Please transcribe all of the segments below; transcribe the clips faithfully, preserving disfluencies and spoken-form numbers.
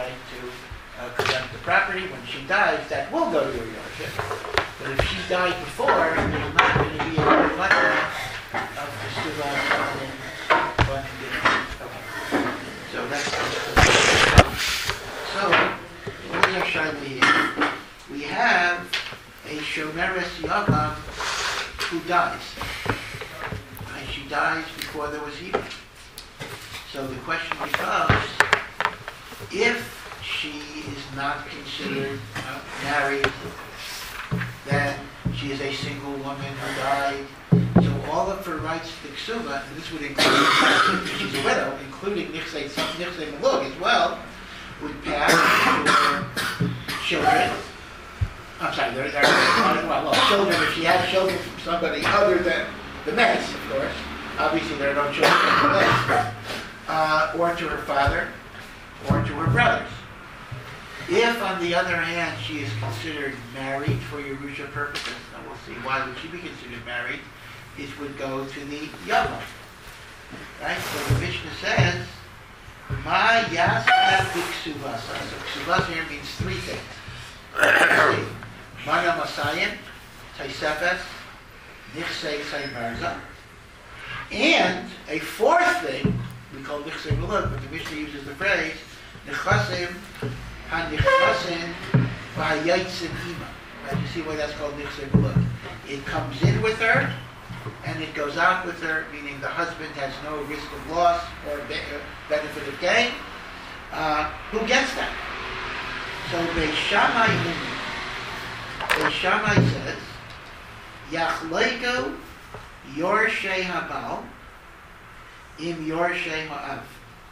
right to uh, collect the property. When she dies, that will go to her Yorship. But if she died before, there's not going to be a reflection of the Suva and one okay. So that's so what is our Shaila here? We have a Shomeres Yavam who dies. And she dies before there was Hebrew. So the question becomes, if she is not considered uh, married, then she is a single woman who died. So all of her rights to the Ksuba, and this would include, if she's a widow, including Nichsei Malug as well, would pass to her children. I'm sorry, there, there are well, well, children, if she has children from somebody other than the Mets, of course. Obviously there are no children from the Mets. Uh, or to her father, or to her brothers. If, on the other hand, she is considered married for Yerusha purposes, and we'll see why would she be considered married, it would go to the Yavam. Right? So the Mishnah says, Ma yasad b'ksuvasa. So ksuvasa here means three things. Mana masayim, taisefes, nichsei saymarza. And a fourth thing, we call Nichsei Malug, but the Mishnah uses the phrase Nechasim ha-nichsasim v'hayatzim ima. Right? You see why that's called Nichsei Malug. It comes in with her, and it goes out with her, meaning the husband has no risk of loss or be- benefit of gain. Uh, who gets that? So Beis Shammai, Beis Shammai says, Yachleiku Yorshei Habal Im Yorshei Ha'av.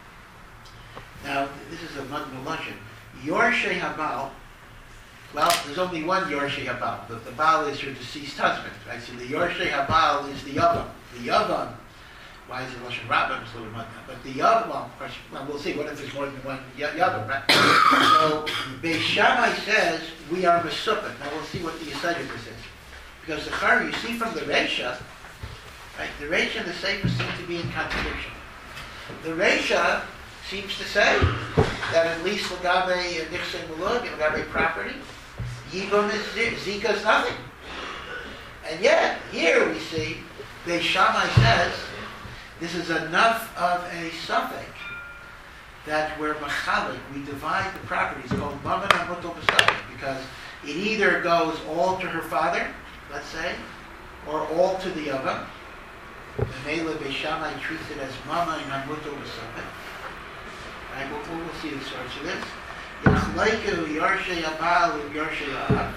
Now, this is a Magna Lashon. Yorshei Habal, well, there's only one Yorshei Habal. The, the Baal is her deceased husband, right? So the Yorshei Habal is the Yavam. The Yavam, why is it Lashon Rabbah? It's a little Magna. But the Yavam, well, of course, well, we'll see. What if there's more than one Yavam, right? So, Beis Shammai says, we are Mesupet. Now, we'll see what the Yesod of this is. Because the Chari, you see from the Reisha, right, the Reisha and the Sefer seem to be in contradiction. The Reisha seems to say that at least Lagabe Nichsei Malug and Lagabe property, Yibam is Zika is nothing. And yet, here we see, Beis Shammai says, this is enough of a suffix that we're machalik, we divide the property. It's called Mammon Amutul B'Suffix, because it either goes all to her father, let's say, or all to the Yavam. The Mela Beis Shammai treats it as Mama and Amutul B'Suffix. Right, we'll, we'll see the source of this. Yachleiku Yorshei Abal and Yorshei Av.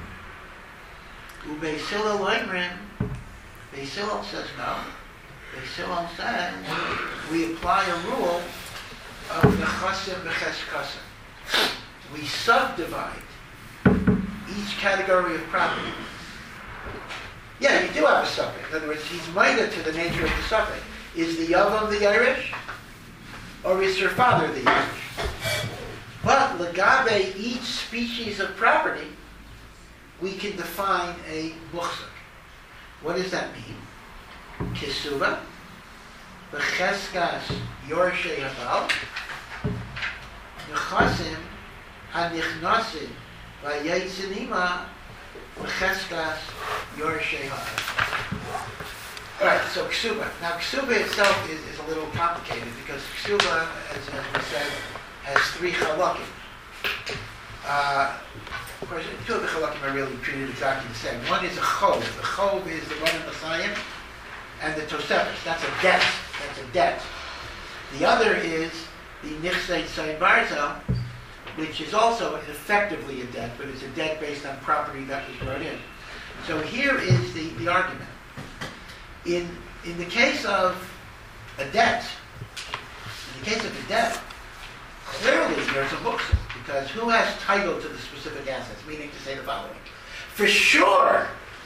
Ubeis Hillel Loimrin. Beis Hillel says no. Beis Hillel says we apply a rule of Nechasim B'Cheskasim. We subdivide each category of property. Yeah, you do have a suffix. In other words, he's minor to the nature of the suffix. Is the Yavam the Irish? Or is her father the Irish? But Lagabe, each species of property, we can define a buchsuk. What does that mean? Kisuva, B'cheskas Yorshei Habal, Nechasim HaNichnasim V'Yatzin Ima, B'cheskas Yorshei Ha'av. All right, so Ksuba. Now, Ksuba itself is, is a little complicated because Ksuba, as, as we said, has three halakim. Uh, of course, two of the halakim are really treated exactly the same. One is a chov. The chov is the one in the Masayim, and the Tosefes. That's a debt. That's a debt. The other is the Nichsei Tzayim Barzel, which is also effectively a debt, but it's a debt based on property that was brought in. So here is the, the argument. In in the case of a debt, in the case of a debt, clearly there's a buchsuk, because who has title to the specific assets? Meaning to say the following: for sure,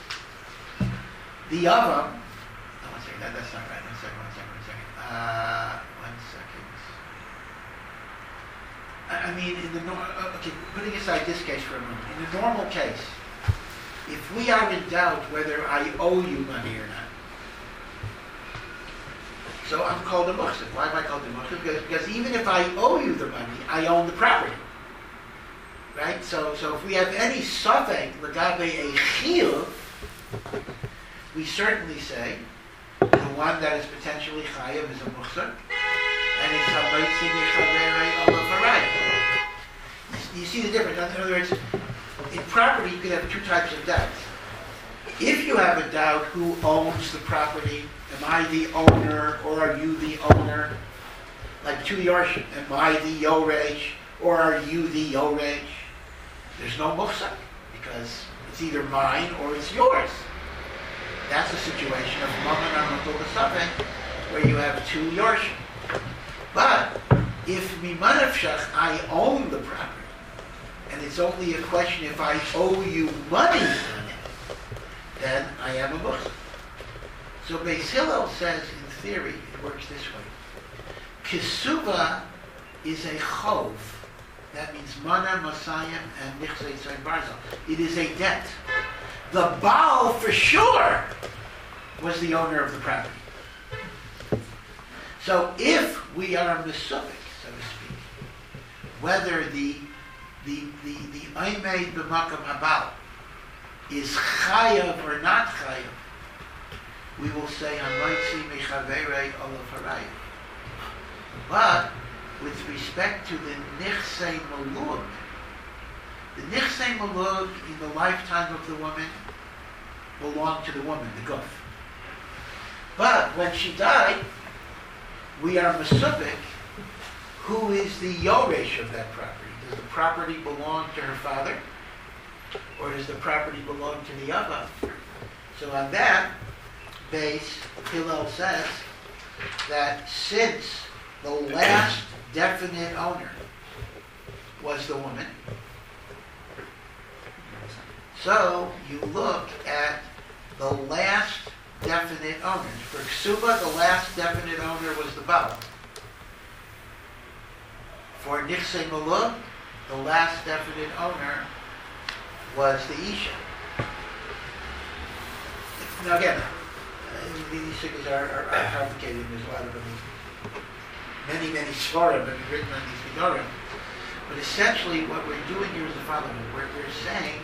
the Yavam. Oh, one second, that, that's not right. One second, one second, one second. Uh, one second. I, I mean, in the no- okay, putting aside this case for a moment, in the normal case, if we are in doubt whether I owe you money or not. So I'm called a muhsik. Why am I called a muhsik? Because, because even if I owe you the money, I own the property. Right? So so if we have any suffix, legabe a chiyuv, we certainly say the one that is potentially chayav is a muhsik, and it's a moitzi mechavere olav harayim. You see the difference? In other words, in property you could have two types of doubts. If you have a doubt who owns the property, am I the owner or are you the owner? Like to Yorshim, am I the Yoresh or are you the Yoresh? There's no muhsak because it's either mine or it's yours. That's a situation of Maman Amatul B'Safek where you have two Yorshim. But if Mimanavshach, I own the property, and it's only a question if I owe you money on it, then I am a muhsak. So Beis Hillel says, in theory, it works this way. Kisuba is a chov. That means mana, masayim, and nichzei tzayim barzal. It is a debt. The Baal, for sure, was the owner of the property. So if we are mesupik, so to speak, whether the the the the Aimed b'makam habal is chayav or not chayav, we will say hamaitzi mechavere olav harayim. But with respect to the nichsei malug, the nichsei malug in the lifetime of the woman belonged to the woman, the guf. But when she died, we are mesupik, who is the yoresh of that property. Does the property belong to her father? Or does the property belong to the Abba? So on that base, Hillel says that since the last definite owner was the woman, so you look at the last definite owners. For Ksuba, the last definite owner was the Baal. For Nichsei Malug, the last definite owner was the Isha. Now again, uh, these things are, are, are complicated. There's a lot of them. Many, many svarim have been written on these Gedorim. But essentially what we're doing here is the following. We're, we're saying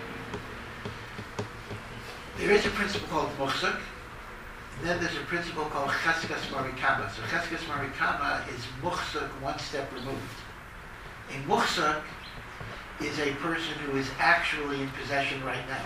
there is a principle called muhsak, and then there's a principle called cheskas marikama. So cheskas marikama is muhsak one step removed. A muhsak is a person who is actually in possession right now.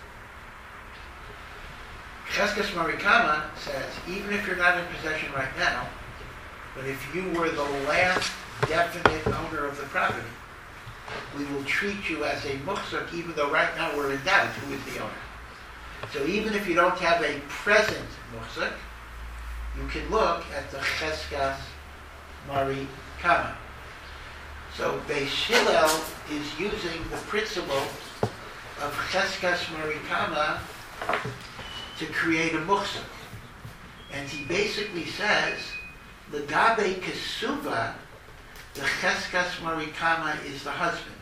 Cheskas marikama says, even if you're not in possession right now, but if you were the last definite owner of the property, we will treat you as a muhsak, even though right now we're in doubt who is the owner. So even if you don't have a present muhsak, you can look at the cheskas marikama. So Beis Hillel is using the principle of cheskas marikama to create a muhsak. And he basically says, legabe kesuva, the cheskas marikama is the husband.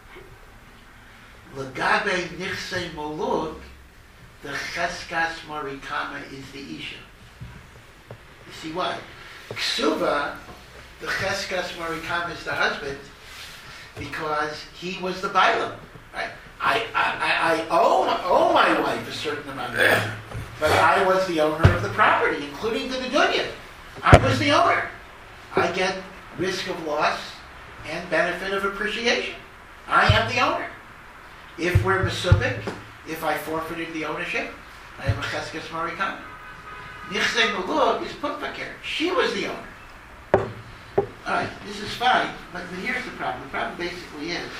Legabe nichsei molug, the cheskas marikama is the isha. You see why? Ksuva, the cheskas marikama is the husband because he was the bailam. Right? I, I, I owe, owe my wife a certain amount of money, but I was the owner of the property, including the nedunya. I was the owner. I get risk of loss and benefit of appreciation. I am the owner. If we're mesupik, if I forfeited the ownership, I have a cheskas marikama. Nichsei malug is putfakir. She was the owner. All right, this is fine, but here's the problem. The problem basically is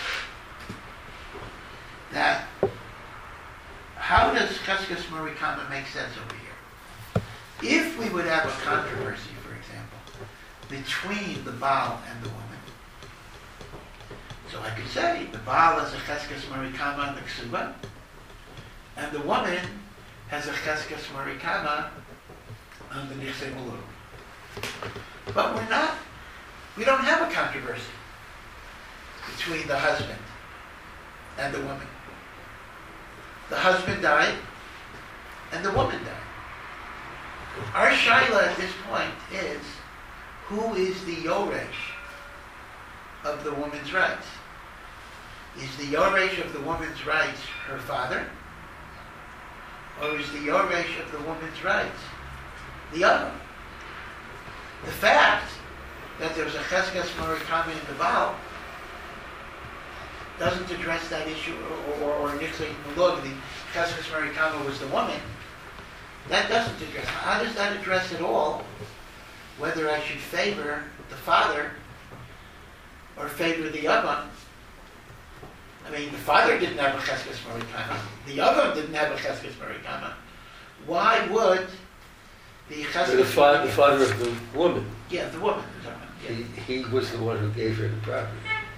that how does cheskas marikama make sense over here? If we would have a controversy, for example, between the Baal and the woman, so I could say the Baal has a cheskas marikama on the ksuba, and the woman has a cheskas marikama on the nichsei malug. But we're not, we don't have a controversy between the husband and the woman. The husband died and the woman died. Our shaila at this point is, who is the yoresh of the woman's rights? Is the yoresh of the woman's rights her father? Or is the yoresh of the woman's rights the other? The fact that there's a cheskas marikama in the Baal doesn't address that issue, or or nixay mulog, the cheskas marikama was the woman. That doesn't address. How does that address at all whether I should favor the father or favor the Yavam? I mean, the father didn't have a cheskas marikama. The Yavam didn't have a cheskas marikama. Why would the cheskas... The father, the father of the woman. Yeah, the woman. The woman yeah. He, he was the one who gave her the property.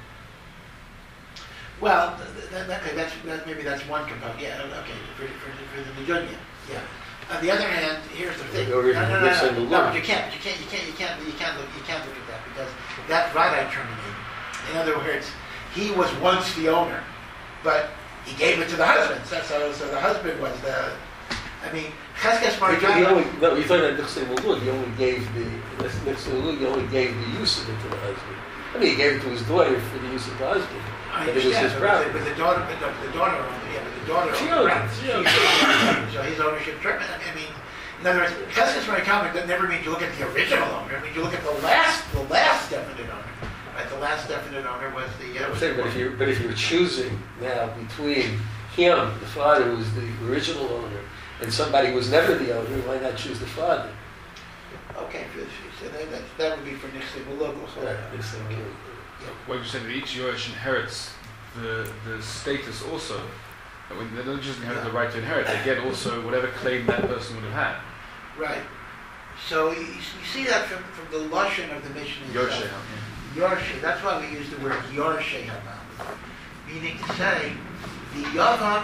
Well, th- th- okay, that's, that, maybe that's one component. Yeah, okay, for, for, for the Nijunya. Yeah. On the other hand, here's the thing. No, no, no, no, no, no, no, but you can't, you can't, you can't, you can't, you can't look, you can't look at that because that Vadai terminated. In other words, he was once the owner, but he gave it to the husband. So, so, so the husband was the. I mean, Cheskas Marikama. No, you thought that Nixay Mulud, he only gave the Nixay Mulud, he only gave the use of it to the husband. I mean, he gave it to his daughter for the use of the husband. I but it was his property. But the daughter, but the, the daughter, yeah, but the daughter. She owned it. She owned it. So his ownership treatment. I mean, in other words, Cheskas Marikama doesn't never mean you look at the original owner. I mean, you look at the last, the last definite owner. Right, the last definite owner was the. Uh, was saying, but if you're, but if you're choosing now between him, the father, who was the original owner, and somebody who was never the owner, why not choose the father? Okay, so that, that, that would be for Nixay Mulog. Right, Nixay Mulog. Well, you said that each Yoresh inherits the the status also. When they don't just inherit yeah. the right to inherit, they get also whatever claim that person would have had. Right. So you, you see that from, from the lashon of the Mishnah itself. Yorshe. Yorshe. That's why we use the word Yorshe Hamam, meaning to say the Yavam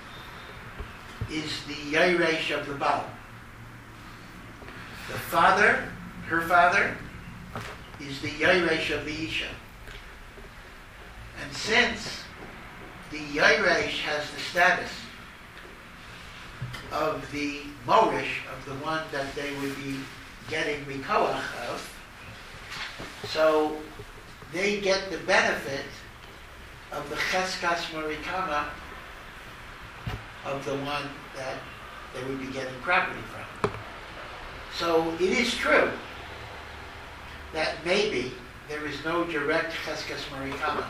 is the Yeresh of the Baal. The father, her father, is the Yeresh of the Isha. And since the Yeresh has the status of the Morish, of the one that they would be getting Mikoach of, so they get the benefit of the Cheskas Marikama of the one that they would be getting property from. So it is true that maybe there is no direct Cheskas Marikama.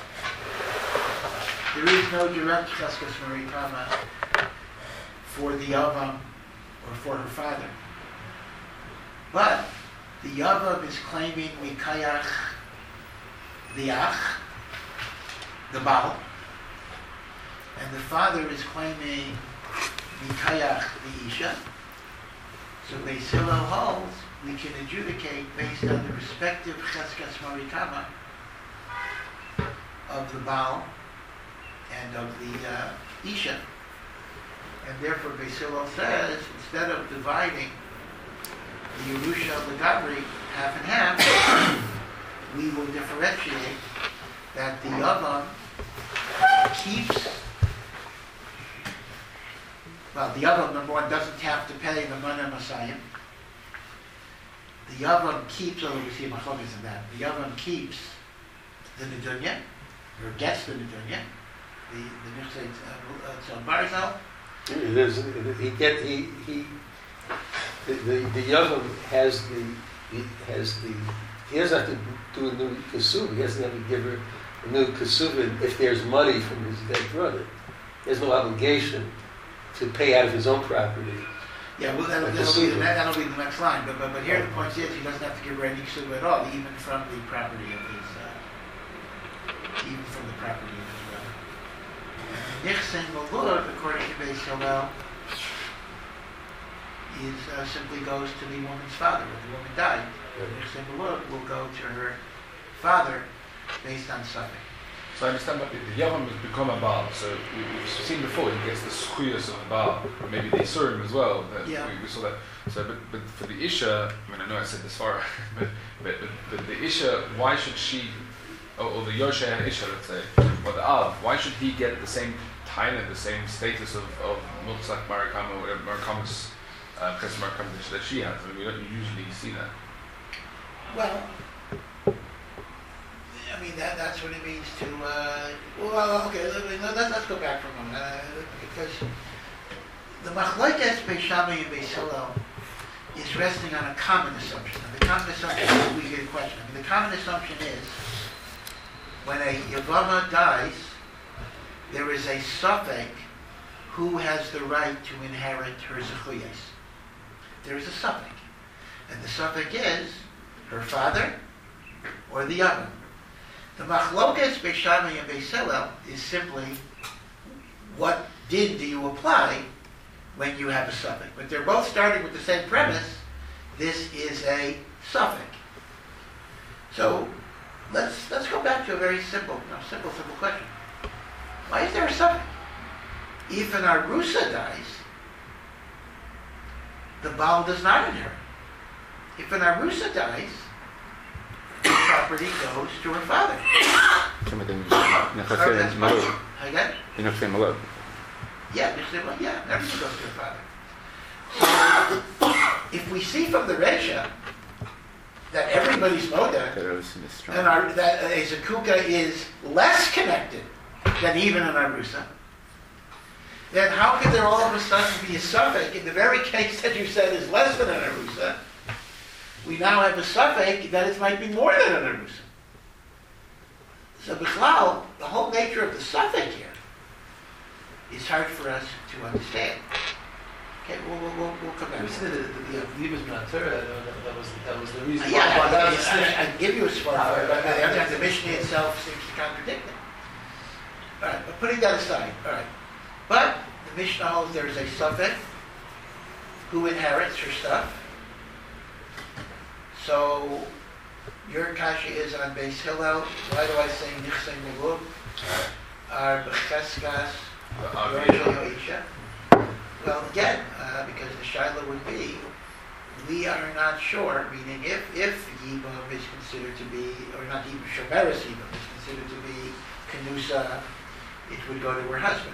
There is no direct Cheskas Marikama for the Yavam or for her father. But the Yavam is claiming Mikayach the Ach, the Baal, and the father is claiming Mikayach the Isha. So Beis Hillel holds we can adjudicate based on the respective Cheskas Marikama of the Baal and of the uh, Isha. And therefore Beis Hillel says, instead of dividing the Yerusha of the Gabri half and half, we will differentiate that the Yavam keeps, well, the Yavam, number one, doesn't have to pay the Mana Masayim. The Yavam keeps, although we see Machlokes in that, the Yavam keeps the Nidunya, or gets the Nidunya, the the Nichsei Tzon Barzal. There's, he get he he the the, the Yavam has the he has the he doesn't have to do a new kasuva. He doesn't have to give her a new kasuva if there's money from his dead brother. There's no obligation to pay out of his own property. Yeah, well, that'll, that'll, be, the, that'll be the next line. But but, but here the point is, he doesn't have to give her any kasuva at all, even from the property of his, uh, even from the property of his brother. Nichsen Mulud, according to Beis Hillel, is uh, simply goes to the woman's father. If the woman died, Nichsen Mulud will go to her father based on something. So I understand that the, the Yavam has become a Baal. So we, we've seen before he gets the schuyas of the Baal, or maybe the Isurim as well. That yeah. we, we saw that. So, but, but for the Isha, I mean, I know I said this far, but, but, but, but the Isha, why should she, or, or the Yosheh Isha, let's say, or the Av, why should he get the same taina, the same status of of Mulchak Marikama, whatever Marikamas uh, customer competition that she has. I mean, we don't usually see that. Well, I mean, that, that's what it means to, uh, well, okay, let, let, let's go back for a moment, uh, because the Machlokes Beis Shammai and Beis Hillel is resting on a common assumption. And the common assumption is, we get a question, I mean, the common assumption is, when a Yavama dies, there is a suffix who has the right to inherit her zechuyos. There is a suffix. And the suffix is her father or the other. The Machlokes Beis Shammai and Beis Hillel is simply what din do you apply when you have a suffix. But they're both starting with the same premise. This is a suffix. So let's let's go back to a very simple, no, simple, simple question. Why is there a suffix? If an Arusa dies, the Baal does not inherit. If an Arusa dies, the property goes to her father. Or that's much. Again? Yeah, well, yeah, everything goes to her father. So, if we see from the Resha that everybody's moda, and our, that a Zakuka is less connected than even an Arusa, then how could there all of a sudden be a suffix in the very case that you said is less than an Arusa? We now have a suffix that it might be more than an Arusa. So Bichlal, the whole nature of the suffix here is hard for us to understand. Okay, we'll, we'll, we'll, we'll come back. You said that the Avdibas B'Natura, that was that was the Uh, reason. yeah, why I, that I, was I, I can give you a smart for it, but the, the Mishnah itself seems to contradict it. All right, but putting that aside, all right. But the Mishnah holds there is a suffix who inherits her stuff. So your kasha is on Beis Hillel. Why do I say Nichsei Megub? Are B'cheskas Yoisha? Well, again, uh, because the shaila would be, we are not sure. Meaning, if if Yibam is considered to be, or not even Shomeres Yibam is considered to be Kenusa, it would go to her husband.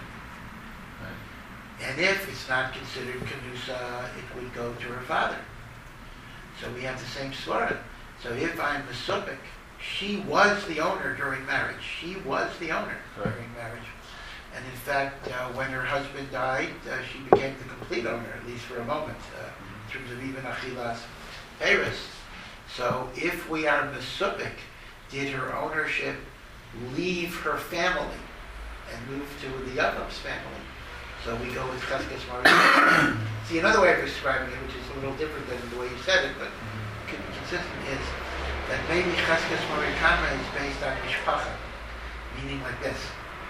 And if it's not considered Kenusa, it would go to her father. So we have the same svara. So if I'm the Supik, she was the owner during marriage. She was the owner Right. during marriage. And in fact, uh, when her husband died, uh, she became the complete owner, at least for a moment, uh, in terms of even Achilas Paris. So if we are Mesupik, did her ownership leave her family and move to the Yavam's family? So we go with Cheskes Marikama. See, another way of describing it, which is a little different than the way you said it, but con- consistent, is that maybe Cheskes Marikama is based on Mishpacha, meaning like this.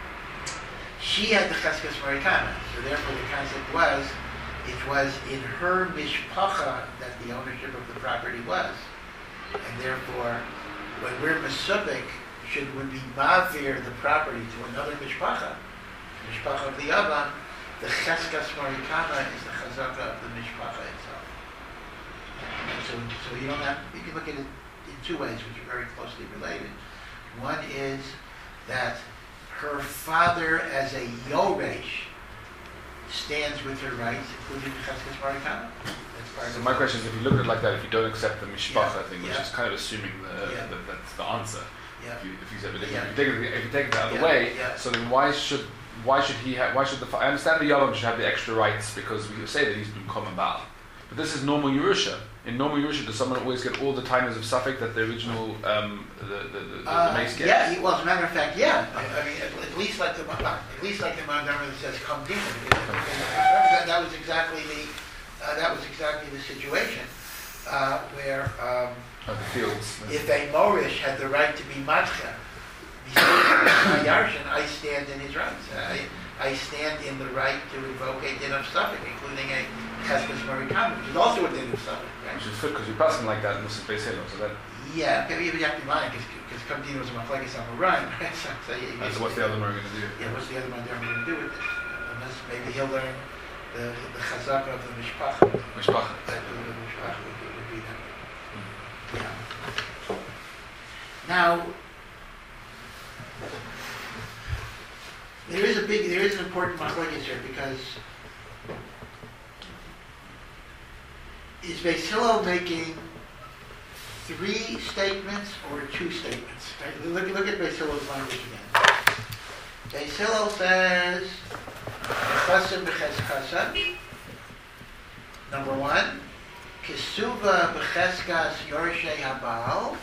She had the Cheskes Marikama, so therefore the concept was, it was in her Mishpacha that the ownership of the property was. And therefore, when we're Mesupik, should we be Mavir the property to another Mishpacha, Mishpacha of the Yavam, the Cheskas Marikama is the Chazaka of the Mishpacha itself. So, so you don't have, you can look at it in two ways, which are very closely related. One is that her father, as a Yoresh, stands with her rights, including the Cheskas Marikama. That's part So of my it. question is, if you look at it like that, if you don't accept the mishpacha Yeah, thing, which yeah. is kind of assuming the, Yeah. that that's the answer. Yeah. If you, if you said, but if, Yeah. you take it, if you take it out of the Yeah, way, yeah. so then why should why should he have? Why should the? fa- I understand the Yavam should have the extra rights because we say that he's been common Baal, but this is normal Yerusha. In normal Yerusha, does someone always get all the timers of Suffolk that the original um, the the the, the, Uh, the mace gets? yeah, well, as a matter of fact, yeah. I, I mean, at, at least like the well, at least like the Montgomery that says "come demon." That, that was exactly the uh, that was exactly the situation uh, where um, Of the fields. if a Morish had the right to be matcha, my Yarshan, I stand in his rights. I, I stand in the right to invoke a din of Suffolk, including a Cheskas Marikama, which is also a din of Suffolk, right? Which is good because you're passing like that in Muslim Beis Hillel, so that. Yeah, okay, you have to mind because Kamdino was a Machlekes on the run, right? So, so you, That's what's the other one going to do? Yeah, what's the other one they're going to do with this? Uh, unless maybe he'll learn the the chazaka of the mishpacha. Mishpacha. That the the mishpacha would, be- would be that. Yeah. Now, there is a big, there is an important machlekes here because is Beis Hillel making three statements or two statements? Right? Look, look at Beis Hillel's language again. Beis Hillel says, "B'chasim b'cheskasa." Number one, "Kisuva b'cheskas yorshei habal."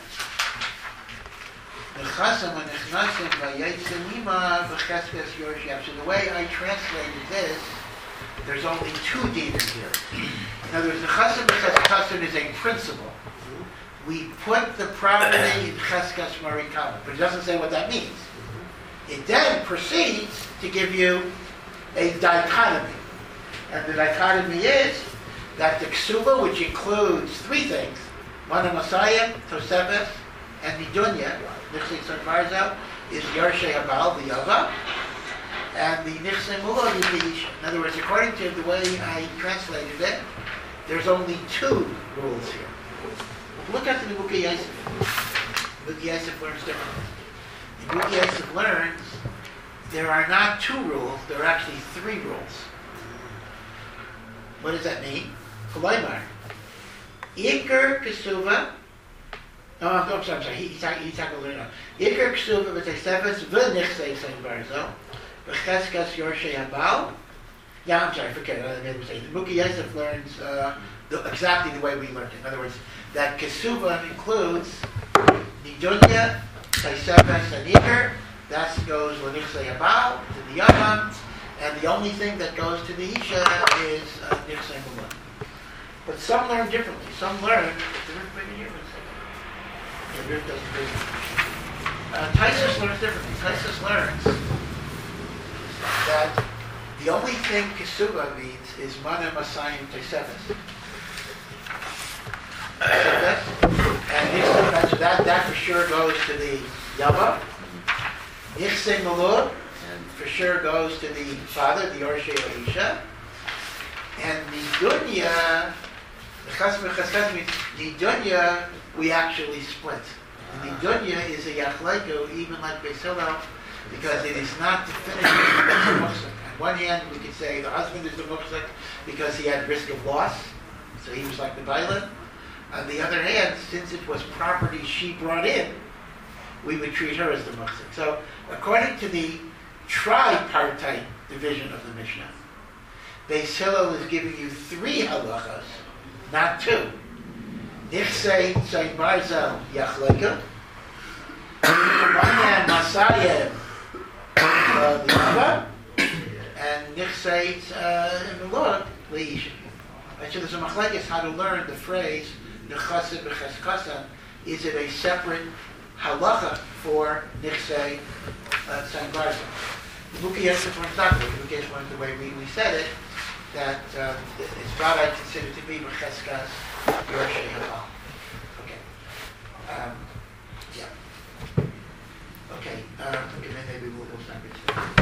"B'chasam v'nechnasim v'yeitzim ima b'cheskas yorshei." So the way I translated this, there's only two dinim here. In other words, the chasam b'cheskas is a principle. We put the property in cheskas marikama, but it doesn't say what that means. It then proceeds to give you a dichotomy. And the dichotomy is that the ksuba, which includes three things, Mana Masaya, Tosefes, and Nidunya, Nichsei Tzon Barzel, is Yarshei Habal, the Yava, and the Nichsei Mula, the Yish. In other words, according to the way I translated it, there's only two rules here. Look at the Mukhi Yosef. Mukhi Yosef learns differently. In Mukhi Yosef learns there are not two rules, there are actually three rules. What does that mean? Kolaymar. Iker Kesuva. No, I'm, I'm sorry, I'm sorry. He, he's talking, he's talking a little now. Iker Kesuva v'teisefes v'nichsei sein barzo v'cheskas yorshei habal. Yeah, I'm sorry, forget it. I made a mistake. The Mukhi Yosef learns uh, the, exactly the way we learned it. In other words, that Kesuva includes Nidunya, Teisefes, and Iker. That goes l'nichsei habal, to the Yavam, and the only thing that goes to the Isha is uh, nichsei mula. But some learn differently. Some learn, the Rif bring it here for a second. The Rif doesn't bring it. Uh, Taisus learns differently. Taisus learns that the only thing Kesuba means is Mana Masayim Teisefes. And nichsei, so that, that for sure goes to the Yava. Nichsei mula for sure goes to the father, the Yorshei Elisha. And the Dunya, the Chasm Chesed means the Dunya we actually split. And the Dunya is a Yachleiku, even like Beis Hillel, because it is not definitive as a Muksik. On one hand, we could say the husband is the Muksik because he had risk of loss, so he was like the Bailan. On the other hand, since it was property she brought in, we would treat her as the Muksik. So, according to the tripartite division of the Mishnah, Beis Hillel is giving you three halachas, not two. Nichsei Tzon Barzel Yachleika, Manya Masayim the Yava, and Nichsei Mula Leisha. So there's a machlekes how to learn the phrase Nechasim b'cheskasan. Is it a separate halacha for Nichsei Tzon Barzel? The Mukhi Yosef learns not the way. Mukhi Yosef learns the way we, we said it, that uh, it's what I consider to be b'cheskas yorshei habal. Okay. Um, yeah. Okay. Um, okay. Then maybe we'll, we'll stop it.